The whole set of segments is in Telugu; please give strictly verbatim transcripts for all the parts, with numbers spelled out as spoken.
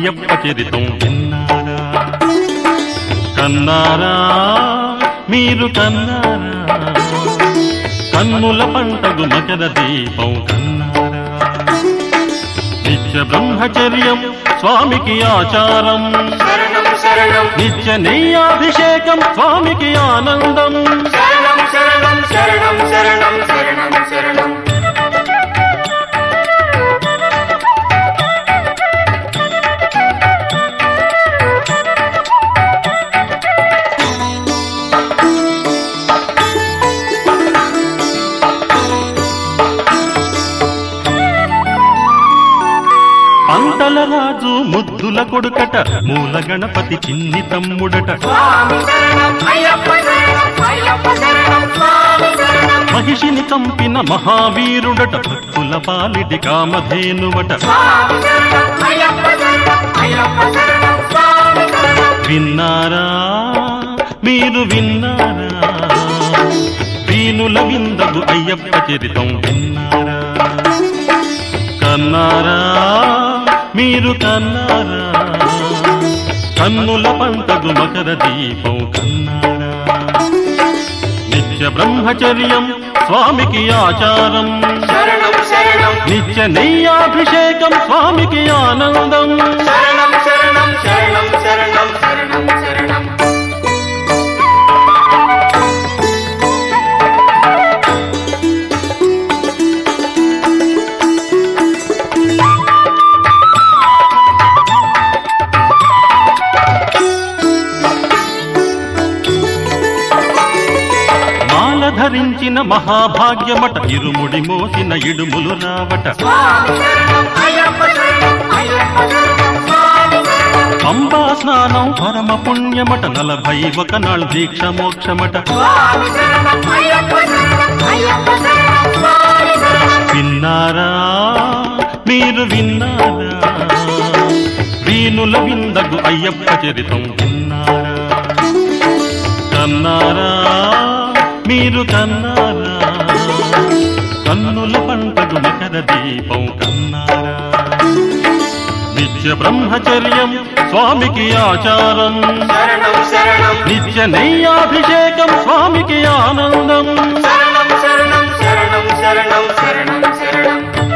అయ్యప్ప చరితం విన్నారా? కన్నారా మీరు కన్నారా? కన్నుల పంటగు మకర దీపం కన్నారా? నిత్య బ్రహ్మచర్యం స్వామికి ఆచారం, నిత్య నెయ్యాభిషేకం స్వామికి ఆనందం. శరణం శరణం శరణం శరణం శరణం శరణం. పంటల రాజు ముద్దుల కొడుకట, మూల గణపతి చిన్ని తమ్ముడట. మహిషిని చంపిన మహావీరుడట, భక్తుల పాలిటి కామధేనువట. విన్నారా మీరు విన్నారా? వీనుల విందగు అయ్యప్ప చరితం విన్నారా? కన్నారా మీరు కన్నారా? కన్నుల పంటగు మకర దీపం కన్నారా? నిత్య బ్రహ్మచర్యం స్వామికి ఆచారం, నిత్య నెయ్యాభిషేకం స్వామికి ఆనందం. శరణం శరణం శరణం శరణం శరణం శరణం. ధరించిన మహాభాగ్యమట, ఇరుముడి మోసిన ఇడుములు రావట. అంబా స్నానం పరమ పుణ్యమట, నలభై ఒక నాள் దీక్ష మోక్షమట. విన్నారా మీరు విన్నారా? వీనుల విందగు అయ్యప్ప చరితం విన్నారా? కన్నారా మీరు కన్నారా? కన్నుల పంటగు మకర దీపం కన్నారా? నిత్య బ్రహ్మచర్యం స్వామికి ఆచారం, నిత్య నెయ్యాభిషేకం స్వామికి ఆనందం. శరణం శరణం శరణం శరణం శరణం శరణం.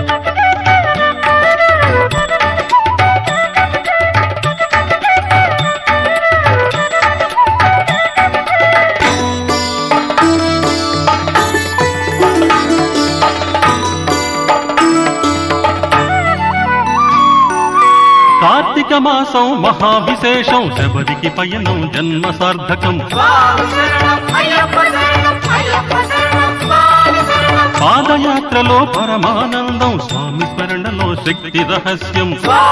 కార్తీక మాసం మహావిశేషం, శబరికి పయనం జన్మ సార్థకం. పాదయాత్రలో పరమానందం, స్వామి స్మరణలో శక్తి రహస్యం.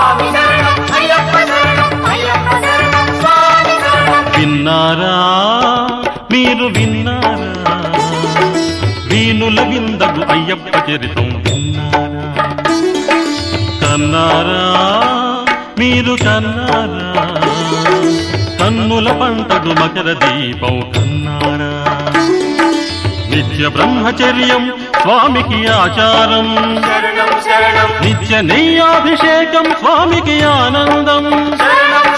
విన్నారా మీరు విన్నారా? వీనుల విందగు అయ్యప్ప చరితం విన్నారా? కన్నారా మీరు కన్నారా? కన్నుల పంటగు మకర దీపం కన్నారా? నిత్య బ్రహ్మచర్యం స్వామికి ఆచారం, శరణం శరణం నిత్య నెయ్యాభిషేకం స్వామికి ఆనందం. శరణం